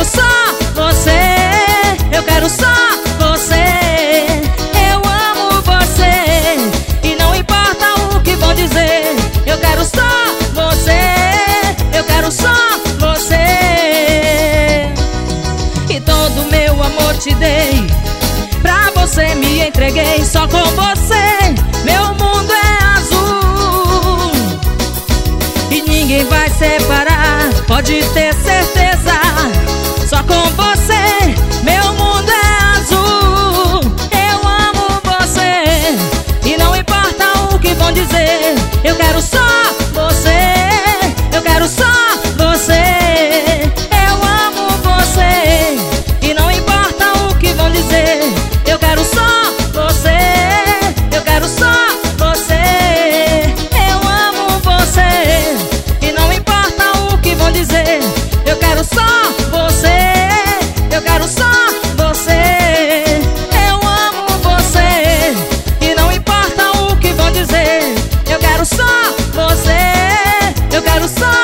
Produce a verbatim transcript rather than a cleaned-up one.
quero só você, eu quero só você. Eu amo você e não importa o que vão dizer. Eu quero só você, eu quero só você. E todo meu amor te dei, pra você me entreguei. Só com você meu mundo é azul e ninguém vai separar, pode ter certeza. Só com você meu mundo é azul. Eu amo você e não importa o que vão dizer. Eu quero só você, eu quero só você. Eu amo você e não importa o que vão dizer. Eu quero só você, eu quero só você. Eu amo você e não importa o que vão dizer. Eu quero só você, eu quero só você. Eu amo você e não importa o que vão dizer. Eu quero só você, eu quero só